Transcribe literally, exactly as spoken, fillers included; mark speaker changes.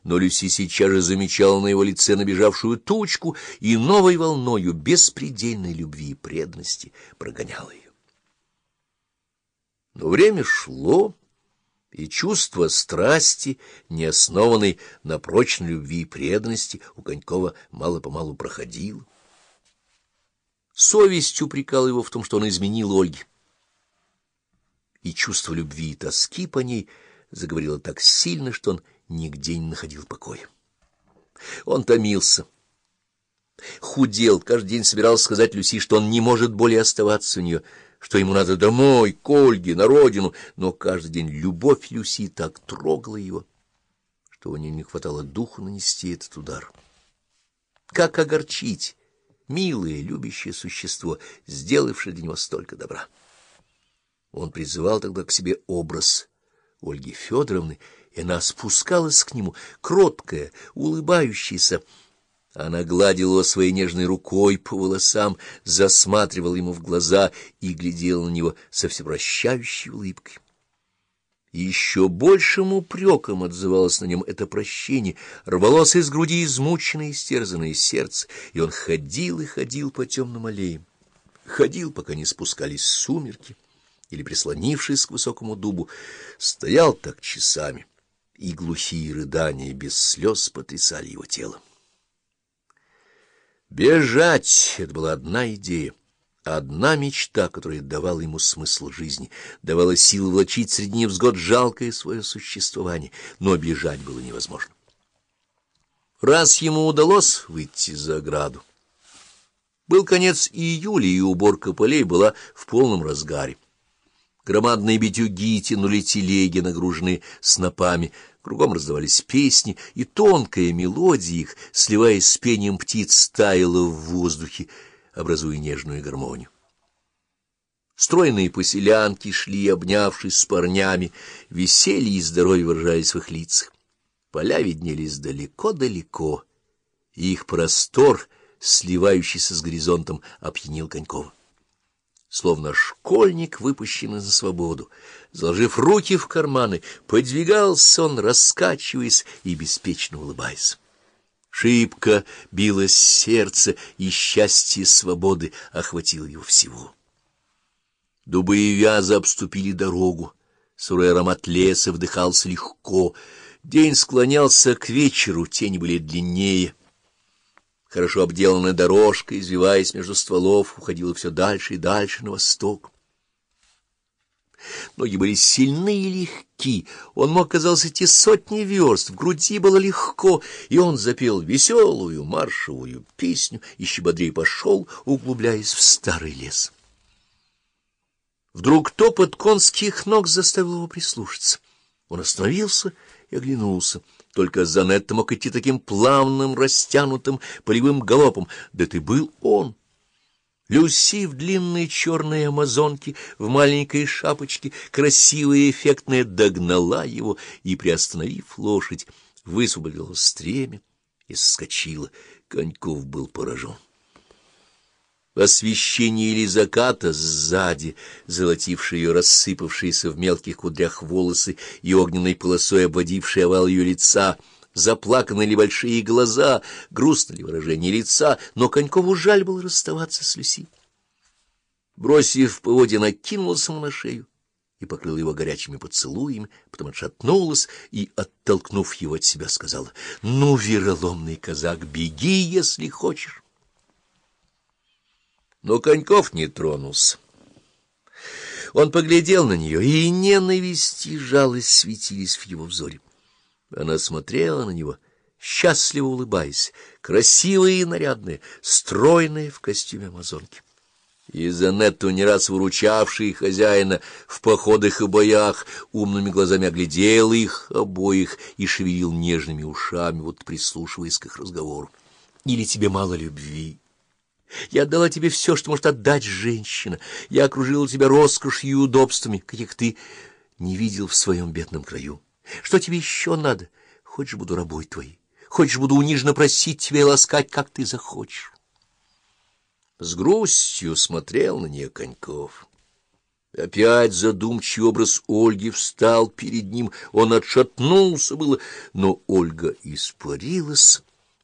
Speaker 1: но Люси сейчас же замечала на его лице набежавшую тучку и новой волною беспредельной любви и преданности прогоняла ее. Но время шло, и чувство страсти, не основанной на прочной любви и преданности, у Конькова мало-помалу проходило. Совесть упрекала его в том, что он изменил Ольге. И чувство любви и тоски по ней заговорило так сильно, что он нигде не находил покоя. Он томился, худел, каждый день собирался сказать Люси, что он не может более оставаться у нее, что ему надо домой, к Ольге, на родину, но каждый день любовь Люси так трогала его, что у нее не хватало духу нанести этот удар. Как огорчить милое, любящее существо, сделавшее для него столько добра? Он призывал тогда к себе образ Ольги Федоровны, и она спускалась к нему, кроткая, улыбающаяся. Она гладила его своей нежной рукой по волосам, засматривала ему в глаза и глядела на него со всепрощающей улыбкой. И еще большим упреком отзывалось на нем это прощение, рвалось из груди измученное и истерзанное сердце, и он ходил и ходил по темным аллеям, ходил, пока не спускались сумерки, или, прислонившись к высокому дубу, стоял так часами, и глухие рыдания без слез потрясали его тело. Бежать — это была одна идея, одна мечта, которая давала ему смысл жизни, давала силы влачить среди невзгод жалкое свое существование, но бежать было невозможно. Раз ему удалось выйти за ограду, был конец июля, и уборка полей была в полном разгаре. Громадные битюги тянули телеги, нагруженные снопами, кругом раздавались песни, и тонкая мелодия их, сливаясь с пением птиц, таяла в воздухе, образуя нежную гармонию. Стройные поселянки шли, обнявшись с парнями, веселье и здоровье выражались в их лицах. Поля виднелись далеко-далеко, и их простор, сливающийся с горизонтом, опьянил Конькова. Словно школьник, выпущенный на свободу, заложив руки в карманы, подвигался он, раскачиваясь и беспечно улыбаясь. Шибко билось сердце, и счастье свободы охватило его всего. Дубы и вязы обступили дорогу, сырой аромат леса вдыхался легко, день склонялся к вечеру, тени были длиннее. Хорошо обделанная дорожка, извиваясь между стволов, уходила все дальше и дальше на восток. Ноги были сильны и легки, он мог, казалось, идти сотни верст, в груди было легко, и он запел веселую маршевую песню, еще бодрее пошел, углубляясь в старый лес. Вдруг топот конских ног заставил его прислушаться. Он остановился и оглянулся. Только Занетта мог идти таким плавным, растянутым полевым галопом. Да ты был он! Люси в длинной черной амазонке, в маленькой шапочке, красивая и эффектная, догнала его и, приостановив лошадь, высвободила стремя и соскочила. Коньков был поражен. В освещении или заката сзади, золотившие ее рассыпавшиеся в мелких кудрях волосы и огненной полосой обводившие овал ее лица, заплаканы ли большие глаза, грустно ли выражение лица, но Конькову жаль было расставаться с Люси. Бросив поводья, накинулась ему на шею и покрыла его горячими поцелуями, потом отшатнулась и, оттолкнув его от себя, сказала: «Ну, вероломный казак, беги, если хочешь». Но Коньков не тронулся. Он поглядел на нее, и ненависть и жалость светились в его взоре. Она смотрела на него, счастливо улыбаясь, красивая и нарядная, стройная в костюме амазонки. И Занетту, не раз выручавший хозяина в походах и боях, умными глазами оглядел их обоих и шевелил нежными ушами, вот прислушиваясь к их разговору. «Или тебе мало любви? Я отдала тебе все, что может отдать женщина. Я окружила тебя роскошью и удобствами, каких ты не видел в своем бедном краю. Что тебе еще надо? Хочешь, буду рабой твоей? Хочешь, буду униженно просить тебя и ласкать, как ты захочешь?» С грустью смотрел на нее Коньков. Опять задумчивый образ Ольги встал перед ним, он отшатнулся было, но Ольга испарилась,